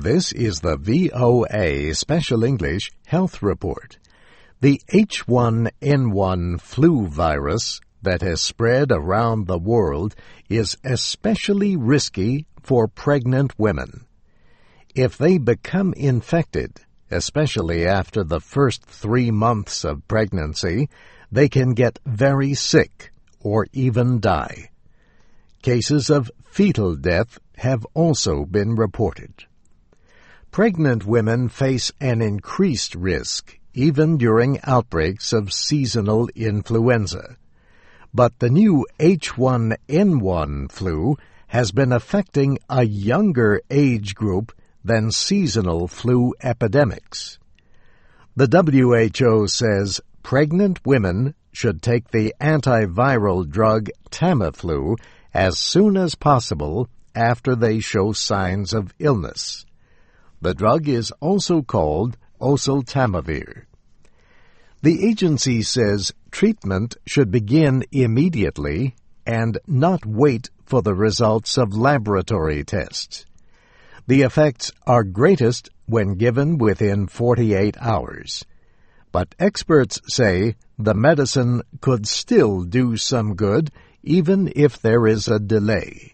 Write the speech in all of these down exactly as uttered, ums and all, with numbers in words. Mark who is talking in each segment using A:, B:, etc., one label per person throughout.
A: This is the V O A Special English Health Report. The H one N one flu virus that has spread around the world is especially risky for pregnant women. If they become infected, especially after the first three months of pregnancy, they can get very sick or even die. Cases of fetal death have also been reported. Pregnant women face an increased risk even during outbreaks of seasonal influenza. But the new H one N one flu has been affecting a younger age group than seasonal flu epidemics. The W H O says pregnant women should take the antiviral drug Tamiflu as soon as possible after they show signs of illness. The drug is also called oseltamivir. The agency says treatment should begin immediately and not wait for the results of laboratory tests. The effects are greatest when given within forty-eight hours. But experts say the medicine could still do some good even if there is a delay.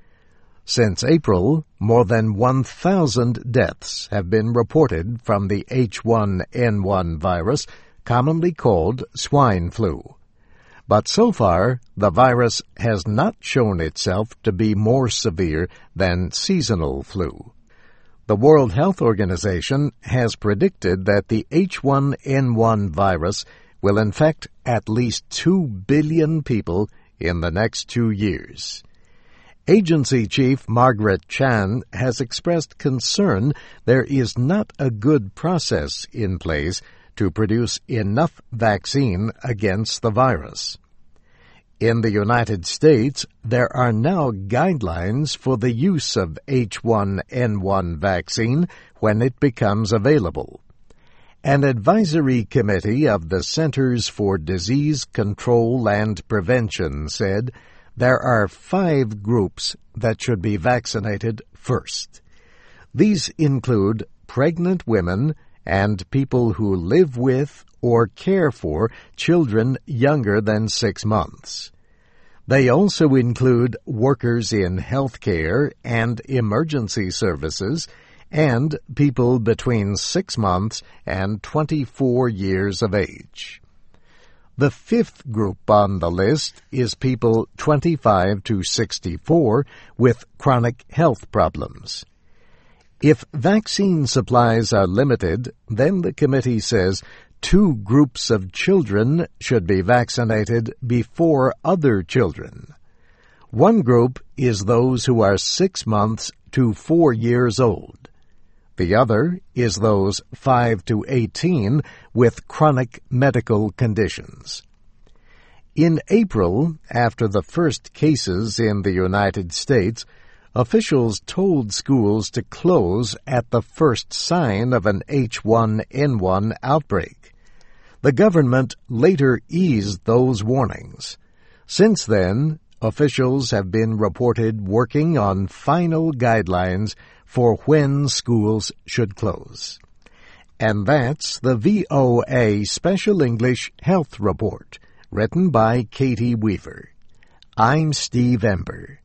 A: Since April, more than one thousand deaths have been reported from the H one N one virus, commonly called swine flu. But so far, the virus has not shown itself to be more severe than seasonal flu. The World Health Organization has predicted that the H one N one virus will infect at least two billion people in the next two years. Agency Chief Margaret Chan has expressed concern there is not a good process in place to produce enough vaccine against the virus. In the United States, there are now guidelines for the use of H one N one vaccine when it becomes available. An advisory committee of the Centers for Disease Control and Prevention said there are five groups that should be vaccinated first. These include pregnant women and people who live with or care for children younger than six months. They also include workers in healthcare and emergency services and people between six months and twenty-four years of age. The fifth group on the list is people twenty-five to sixty-four with chronic health problems. If vaccine supplies are limited, then the committee says two groups of children should be vaccinated before other children. One group is those who are six months to four years old. The other is those five to eighteen with chronic medical conditions. In April, after the first cases in the United States, officials told schools to close at the first sign of an H one N one outbreak. The government later eased those warnings. Since then, officials have been reported working on final guidelines for when schools should close. And that's the V O A Special English Health Report, written by Katie Weaver. I'm Steve Ember.